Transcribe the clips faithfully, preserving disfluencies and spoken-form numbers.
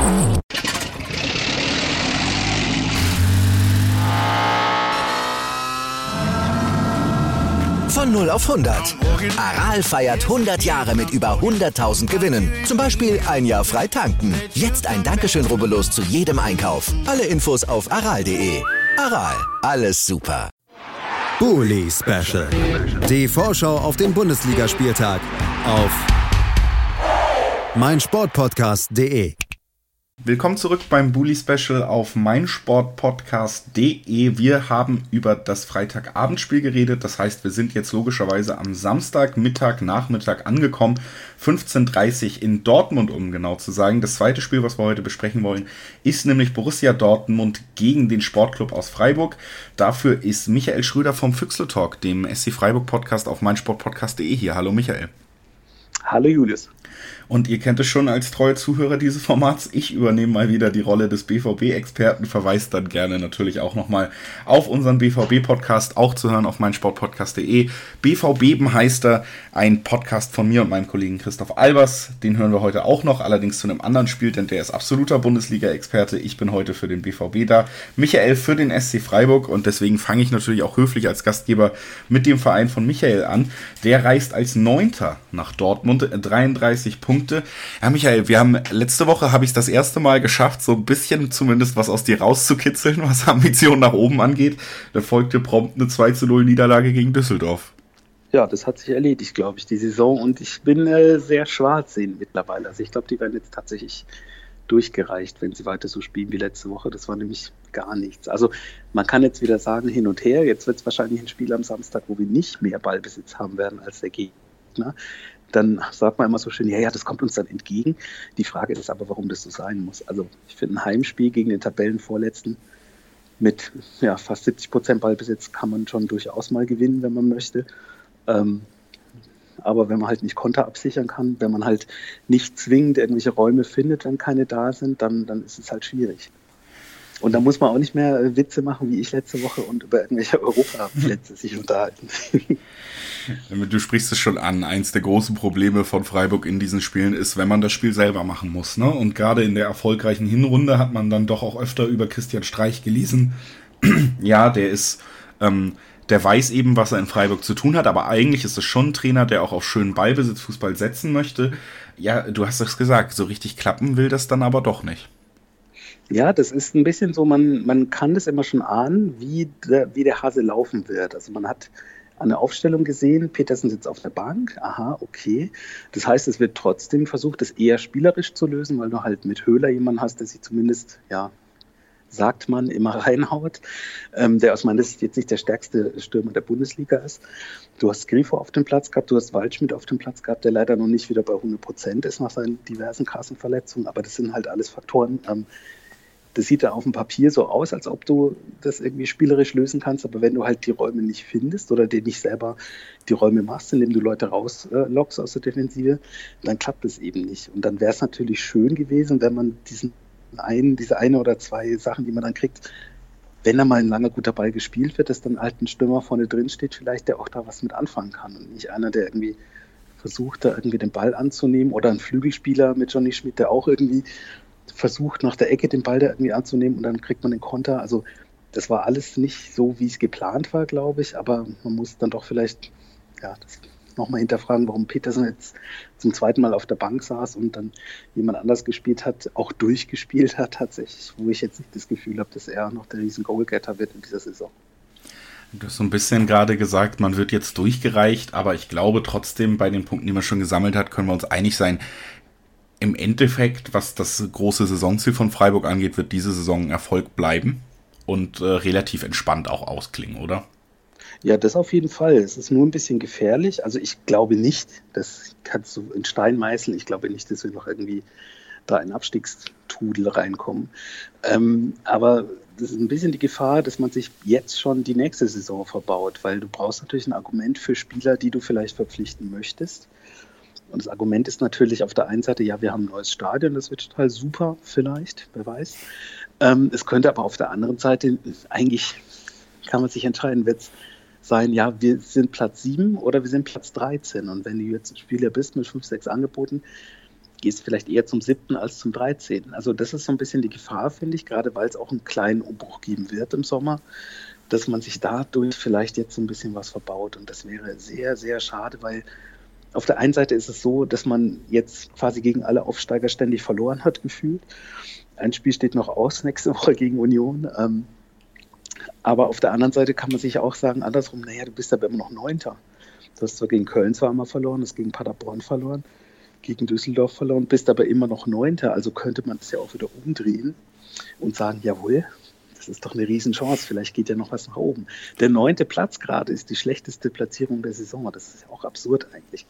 Von null auf hundert. Aral feiert hundert Jahre mit über hunderttausend Gewinnen. Zum Beispiel ein Jahr frei tanken. Jetzt ein Dankeschön, rubbellos zu jedem Einkauf. Alle Infos auf aral punkt de. Aral, alles super. Bully Special. Die Vorschau auf den Bundesligaspieltag auf meinsportpodcast punkt de. Willkommen zurück beim Bully Special auf meinsportpodcast punkt de. Wir haben über das Freitagabendspiel geredet. Das heißt, wir sind jetzt logischerweise am Samstag, Mittag, Nachmittag angekommen. fünfzehn Uhr dreißig in Dortmund, um genau zu sagen. Das zweite Spiel, was wir heute besprechen wollen, ist nämlich Borussia Dortmund gegen den Sportclub aus Freiburg. Dafür ist Michael Schröder vom Füchsle Talk, dem S C Freiburg Podcast auf meinsportpodcast punkt de hier. Hallo Michael. Hallo Julius. Und ihr kennt es schon als treue Zuhörer dieses Formats. Ich übernehme mal wieder die Rolle des B V B-Experten, verweise dann gerne natürlich auch nochmal auf unseren B V B-Podcast, auch zu hören auf meinsportpodcast punkt de. B V Beben heißt er, ein Podcast von mir und meinem Kollegen Christoph Albers. Den hören wir heute auch noch, allerdings zu einem anderen Spiel, denn der ist absoluter Bundesliga-Experte. Ich bin heute für den B V B da, Michael für den S C Freiburg, und deswegen fange ich natürlich auch höflich als Gastgeber mit dem Verein von Michael an. Der reist als Neunter nach Dortmund, dreiunddreißig Punkte. Ja, Michael, wir haben letzte Woche habe ich es das erste Mal geschafft, so ein bisschen zumindest was aus dir rauszukitzeln, was Ambitionen nach oben angeht. Da folgte prompt eine zwei zu null Niederlage gegen Düsseldorf. Ja, das hat sich erledigt, glaube ich, die Saison. Und ich bin äh, sehr schwarz sehen mittlerweile. Also ich glaube, die werden jetzt tatsächlich durchgereicht, wenn sie weiter so spielen wie letzte Woche. Das war nämlich gar nichts. Also man kann jetzt wieder sagen, hin und her. Jetzt wird es wahrscheinlich ein Spiel am Samstag, wo wir nicht mehr Ballbesitz haben werden als der Gegner. Dann sagt man immer so schön, ja, ja, das kommt uns dann entgegen. Die Frage ist aber, warum das so sein muss. Also ich finde, ein Heimspiel gegen den Tabellenvorletzten mit ja, fast siebzig Prozent Ballbesitz kann man schon durchaus mal gewinnen, wenn man möchte. Ähm, aber wenn man halt nicht Konter absichern kann, wenn man halt nicht zwingend irgendwelche Räume findet, wenn keine da sind, dann, dann ist es halt schwierig. Und da muss man auch nicht mehr Witze machen, wie ich letzte Woche, und über irgendwelche Europaplätze sich unterhalten. Du sprichst es schon an. Eins der großen Probleme von Freiburg in diesen Spielen ist, wenn man das Spiel selber machen muss. Ne? Und gerade in der erfolgreichen Hinrunde hat man dann doch auch öfter über Christian Streich gelesen. Ja, der ist, ähm, der weiß eben, was er in Freiburg zu tun hat, aber eigentlich ist es schon ein Trainer, der auch auf schönen Ballbesitzfußball setzen möchte. Ja, du hast es gesagt, so richtig klappen will das dann aber doch nicht. Ja, das ist ein bisschen so, man, man kann das immer schon ahnen, wie der, wie der Hase laufen wird. Also man hat eine Aufstellung gesehen, Petersen sitzt auf der Bank, aha, okay. Das heißt, es wird trotzdem versucht, das eher spielerisch zu lösen, weil du halt mit Höhler jemanden hast, der sich zumindest, ja, sagt man, immer reinhaut, ähm, der aus meiner Sicht jetzt nicht der stärkste Stürmer der Bundesliga ist. Du hast Grifo auf dem Platz gehabt, du hast Waldschmidt auf dem Platz gehabt, der leider noch nicht wieder bei hundert Prozent ist nach seinen diversen Kassenverletzungen, aber das sind halt alles Faktoren, ähm, das sieht ja auf dem Papier so aus, als ob du das irgendwie spielerisch lösen kannst, aber wenn du halt die Räume nicht findest oder dir nicht selber die Räume machst, indem du Leute rauslockst aus der Defensive, dann klappt es eben nicht. Und dann wäre es natürlich schön gewesen, wenn man diesen einen, diese eine oder zwei Sachen, die man dann kriegt, wenn da mal ein langer guter Ball gespielt wird, dass dann halt ein Stürmer vorne drin steht, vielleicht der auch da was mit anfangen kann und nicht einer, der irgendwie versucht, da irgendwie den Ball anzunehmen, oder ein Flügelspieler mit Johnny Schmidt, der auch irgendwie versucht, nach der Ecke den Ball da irgendwie anzunehmen, und dann kriegt man den Konter. Also das war alles nicht so, wie es geplant war, glaube ich, aber man muss dann doch vielleicht ja, das nochmal hinterfragen, warum Petersen jetzt zum zweiten Mal auf der Bank saß und dann jemand anders gespielt hat, auch durchgespielt hat tatsächlich, wo ich jetzt nicht das Gefühl habe, dass er noch der riesen Goalgetter wird in dieser Saison. Du hast so ein bisschen gerade gesagt, man wird jetzt durchgereicht, aber ich glaube trotzdem, bei den Punkten, die man schon gesammelt hat, können wir uns einig sein, im Endeffekt, was das große Saisonziel von Freiburg angeht, wird diese Saison ein Erfolg bleiben und äh, relativ entspannt auch ausklingen, oder? Ja, das auf jeden Fall. Es ist nur ein bisschen gefährlich. Also ich glaube nicht, das kannst du in Stein meißeln, ich glaube nicht, dass wir noch irgendwie da in Abstiegstrudel reinkommen. Ähm, aber das ist ein bisschen die Gefahr, dass man sich jetzt schon die nächste Saison verbaut, weil du brauchst natürlich ein Argument für Spieler, die du vielleicht verpflichten möchtest. Und das Argument ist natürlich auf der einen Seite, ja, wir haben ein neues Stadion, das wird total super, vielleicht, wer weiß. Ähm, es könnte aber auf der anderen Seite, eigentlich kann man sich entscheiden, wird es sein, ja, wir sind Platz sieben oder wir sind Platz dreizehn. Und wenn du jetzt Spieler bist mit fünf, sechs Angeboten, gehst vielleicht eher zum siebten als zum dreizehnten. Also das ist so ein bisschen die Gefahr, finde ich, gerade weil es auch einen kleinen Umbruch geben wird im Sommer, dass man sich dadurch vielleicht jetzt so ein bisschen was verbaut. Und das wäre sehr, sehr schade, weil auf der einen Seite ist es so, dass man jetzt quasi gegen alle Aufsteiger ständig verloren hat, gefühlt. Ein Spiel steht noch aus nächste Woche gegen Union. Ähm, aber auf der anderen Seite kann man sich auch sagen, andersrum, naja, du bist aber immer noch Neunter. Du hast zwar gegen Köln zweimal verloren, hast gegen Paderborn verloren, gegen Düsseldorf verloren, bist aber immer noch Neunter. Also könnte man das ja auch wieder umdrehen und sagen, jawohl, das ist doch eine Riesenchance, vielleicht geht ja noch was nach oben. Der neunte Platz gerade ist die schlechteste Platzierung der Saison. Das ist ja auch absurd eigentlich.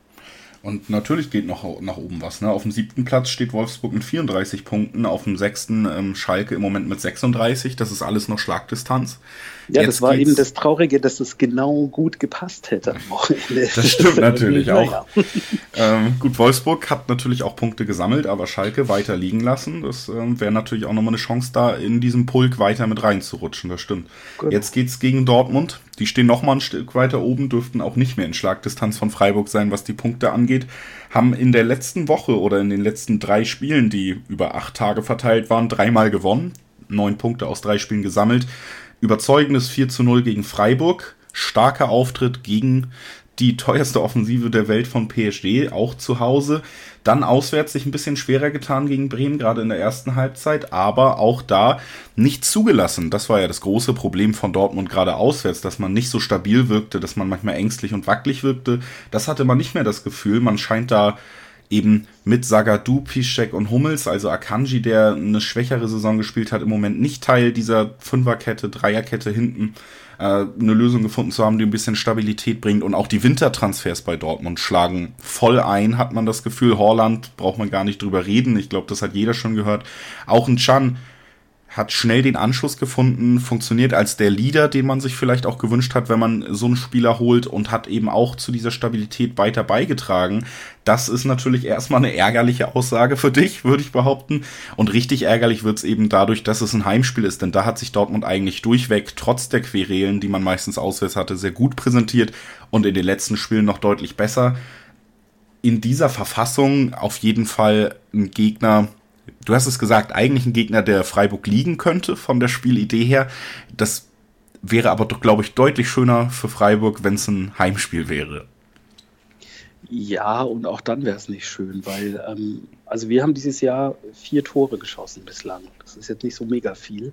Und natürlich geht noch nach oben was. Ne? Auf dem siebten Platz steht Wolfsburg mit vierunddreißig Punkten, auf dem sechsten ähm, Schalke im Moment mit sechsunddreißig. Das ist alles noch Schlagdistanz. Ja, Jetzt das war geht's... eben das Traurige, dass es genau gut gepasst hätte am Wochenende. Das stimmt natürlich auch. Ja. Ähm, gut, Wolfsburg hat natürlich auch Punkte gesammelt, aber Schalke weiter liegen lassen. Das ähm, wäre natürlich auch nochmal eine Chance, da in diesem Pulk weiter mit reinzurutschen. Das stimmt. Gut. Jetzt geht's gegen Dortmund. Die stehen nochmal ein Stück weiter oben, dürften auch nicht mehr in Schlagdistanz von Freiburg sein, was die Punkte angeht. Haben in der letzten Woche oder in den letzten drei Spielen, die über acht Tage verteilt waren, dreimal gewonnen. Neun Punkte aus drei Spielen gesammelt. Überzeugendes vier zu null gegen Freiburg. Starker Auftritt gegen die teuerste Offensive der Welt von P S G, auch zu Hause. Dann auswärts sich ein bisschen schwerer getan gegen Bremen, gerade in der ersten Halbzeit, aber auch da nicht zugelassen. Das war ja das große Problem von Dortmund, gerade auswärts, dass man nicht so stabil wirkte, dass man manchmal ängstlich und wackelig wirkte. Das hatte man nicht mehr das Gefühl. Man scheint da eben mit Zagadou, Piszczek und Hummels, also Akanji, der eine schwächere Saison gespielt hat, im Moment nicht Teil dieser Fünferkette, Dreierkette hinten, äh, eine Lösung gefunden zu haben, die ein bisschen Stabilität bringt. Und auch die Wintertransfers bei Dortmund schlagen voll ein, hat man das Gefühl. Haaland, braucht man gar nicht drüber reden, ich glaube, das hat jeder schon gehört. Auch ein Can hat schnell den Anschluss gefunden, funktioniert als der Leader, den man sich vielleicht auch gewünscht hat, wenn man so einen Spieler holt, und hat eben auch zu dieser Stabilität weiter beigetragen. Das ist natürlich erstmal eine ärgerliche Aussage für dich, würde ich behaupten. Und richtig ärgerlich wird's eben dadurch, dass es ein Heimspiel ist, denn da hat sich Dortmund eigentlich durchweg, trotz der Querelen, die man meistens auswärts hatte, sehr gut präsentiert und in den letzten Spielen noch deutlich besser. In dieser Verfassung auf jeden Fall ein Gegner. Du hast es gesagt, eigentlich ein Gegner, der Freiburg liegen könnte von der Spielidee her. Das wäre aber doch, glaube ich, deutlich schöner für Freiburg, wenn es ein Heimspiel wäre. Ja, und auch dann wäre es nicht schön, weil ähm, also wir haben dieses Jahr vier Tore geschossen bislang. Das ist jetzt nicht so mega viel.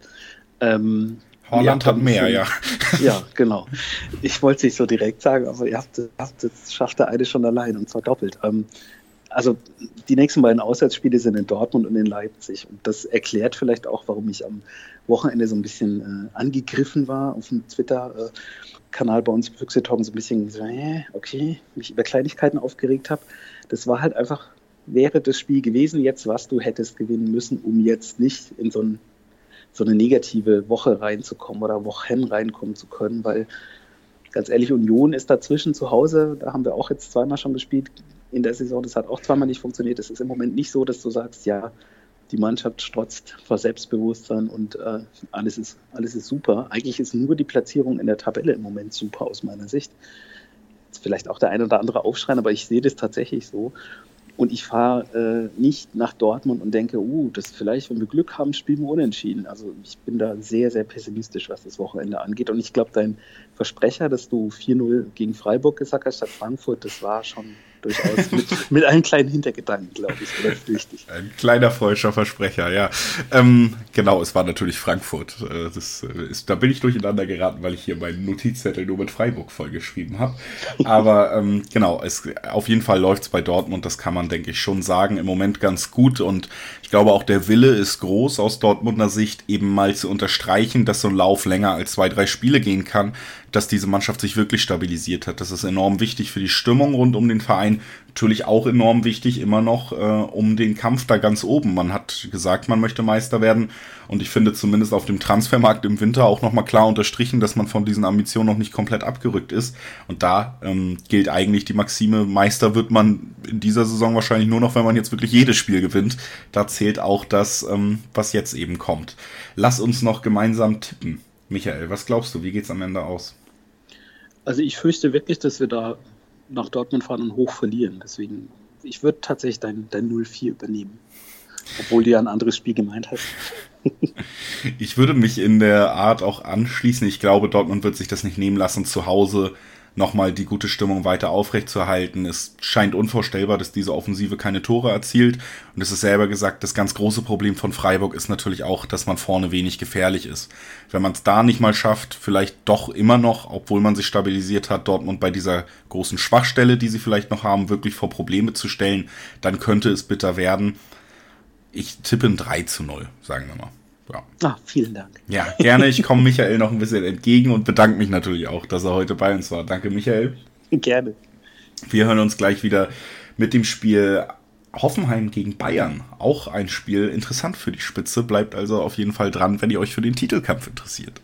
Ähm, Haaland hat mehr, schon, ja. Ja, genau. Ich wollte es nicht so direkt sagen, aber ihr habt, habt das schafft der eine schon allein, und zwar doppelt. Ähm, Also die nächsten beiden Auswärtsspiele sind in Dortmund und in Leipzig. Und das erklärt vielleicht auch, warum ich am Wochenende so ein bisschen äh, angegriffen war auf dem Twitter-Kanal bei uns im Füchse-Talk, so ein bisschen so, äh, okay, mich über Kleinigkeiten aufgeregt habe. Das war halt einfach, wäre das Spiel gewesen jetzt, was du hättest gewinnen müssen, um jetzt nicht in so, ein, so eine negative Woche reinzukommen oder Wochen reinkommen zu können, weil ganz ehrlich, Union ist dazwischen zu Hause, da haben wir auch jetzt zweimal schon gespielt in der Saison, das hat auch zweimal nicht funktioniert. Es ist im Moment nicht so, dass du sagst, ja, die Mannschaft strotzt vor Selbstbewusstsein und äh, alles ist, alles ist super. Eigentlich ist nur die Platzierung in der Tabelle im Moment super aus meiner Sicht. Jetzt vielleicht auch der ein oder andere aufschreien, aber ich sehe das tatsächlich so. Und ich fahre äh, nicht nach Dortmund und denke, uh, das vielleicht, wenn wir Glück haben, spielen wir unentschieden. Also ich bin da sehr, sehr pessimistisch, was das Wochenende angeht. Und ich glaube, dein Versprecher, dass du vier null gegen Freiburg gesagt hast, statt Frankfurt, das war schon durchaus mit, mit einem kleinen Hintergedanken, glaube ich, oder richtig. Ein kleiner falscher Versprecher, ja. Ähm, genau, es war natürlich Frankfurt. Das ist, da bin ich durcheinander geraten, weil ich hier meinen Notizzettel nur mit Freiburg vollgeschrieben habe. Aber ähm, genau, es, auf jeden Fall läuft es bei Dortmund, das kann man, denke ich, schon sagen, im Moment ganz gut. Und ich glaube, auch der Wille ist groß aus Dortmunder Sicht, eben mal zu unterstreichen, dass so ein Lauf länger als zwei, drei Spiele gehen kann, dass diese Mannschaft sich wirklich stabilisiert hat. Das ist enorm wichtig für die Stimmung rund um den Verein. Natürlich auch enorm wichtig immer noch äh, um den Kampf da ganz oben. Man hat gesagt, man möchte Meister werden. Und ich finde zumindest auf dem Transfermarkt im Winter auch nochmal klar unterstrichen, dass man von diesen Ambitionen noch nicht komplett abgerückt ist. Und da ähm, gilt eigentlich die Maxime, Meister wird man in dieser Saison wahrscheinlich nur noch, wenn man jetzt wirklich jedes Spiel gewinnt. Da zählt auch das, ähm, was jetzt eben kommt. Lass uns noch gemeinsam tippen. Michael, was glaubst du, wie geht's am Ende aus? Also ich fürchte wirklich, dass wir da nach Dortmund fahren und hoch verlieren. Deswegen ich würde tatsächlich dein, dein null vier übernehmen. Obwohl du ja ein anderes Spiel gemeint hast. Ich würde mich in der Art auch anschließen. Ich glaube, Dortmund wird sich das nicht nehmen lassen, zu Hause nochmal die gute Stimmung weiter aufrechtzuerhalten. Es scheint unvorstellbar, dass diese Offensive keine Tore erzielt. Und es ist selber gesagt, das ganz große Problem von Freiburg ist natürlich auch, dass man vorne wenig gefährlich ist. Wenn man es da nicht mal schafft, vielleicht doch immer noch, obwohl man sich stabilisiert hat, Dortmund bei dieser großen Schwachstelle, die sie vielleicht noch haben, wirklich vor Probleme zu stellen, dann könnte es bitter werden. Ich tippe ein drei zu null, sagen wir mal. Ja. Ah, vielen Dank. Ja, gerne. Ich komme Michael noch ein bisschen entgegen und bedanke mich natürlich auch, dass er heute bei uns war. Danke, Michael. Gerne. Wir hören uns gleich wieder mit dem Spiel Hoffenheim gegen Bayern. Auch ein Spiel interessant für die Spitze. Bleibt also auf jeden Fall dran, wenn ihr euch für den Titelkampf interessiert.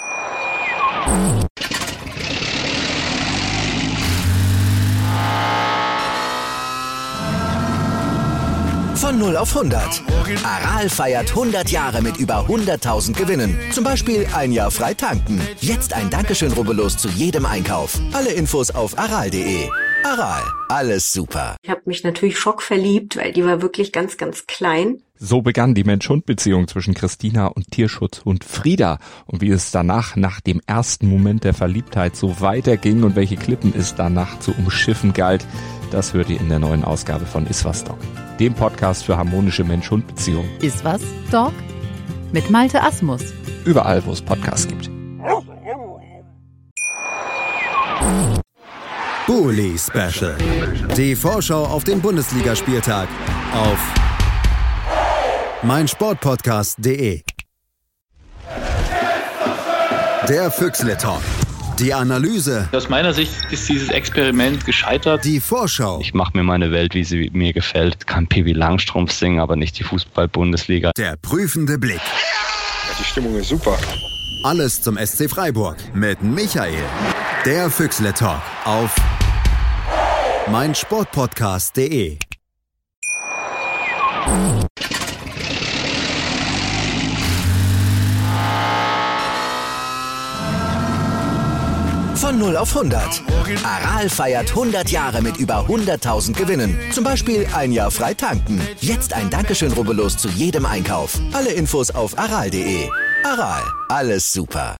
Von null auf hundert. Aral feiert hundert Jahre mit über hunderttausend Gewinnen. Zum Beispiel ein Jahr frei tanken. Jetzt ein Dankeschön, rubbellos zu jedem Einkauf. Alle Infos auf aral punkt de. Aral, alles super. Ich habe mich natürlich schockverliebt, weil die war wirklich ganz, ganz klein. So begann die Mensch-Hund-Beziehung zwischen Christina und Tierschutzhund Frieda. Und wie es danach, nach dem ersten Moment der Verliebtheit, so weiterging und welche Klippen es danach zu umschiffen galt, das hört ihr in der neuen Ausgabe von Iswas Dog, dem Podcast für harmonische Mensch-Hund-Beziehungen. Iswas Dog mit Malte Asmus. Überall, wo es Podcasts gibt. Bully Special. Die Vorschau auf den Bundesligaspieltag auf meinsportpodcast punkt de. Der Füchsle Talk. Die Analyse. Aus meiner Sicht ist dieses Experiment gescheitert. Die Vorschau. Ich mache mir meine Welt, wie sie mir gefällt. Kann Pippi Langstrumpf singen, aber nicht die Fußball-Bundesliga. Der prüfende Blick. Ja, die Stimmung ist super. Alles zum S C Freiburg mit Michael. Der Füchsle Talk auf meinsportpodcast punkt de. Von null auf hundert. Aral feiert hundert Jahre mit über hunderttausend Gewinnen. Zum Beispiel ein Jahr frei tanken. Jetzt ein Dankeschön, rubbellos zu jedem Einkauf. Alle Infos auf aral punkt de. Aral, alles super.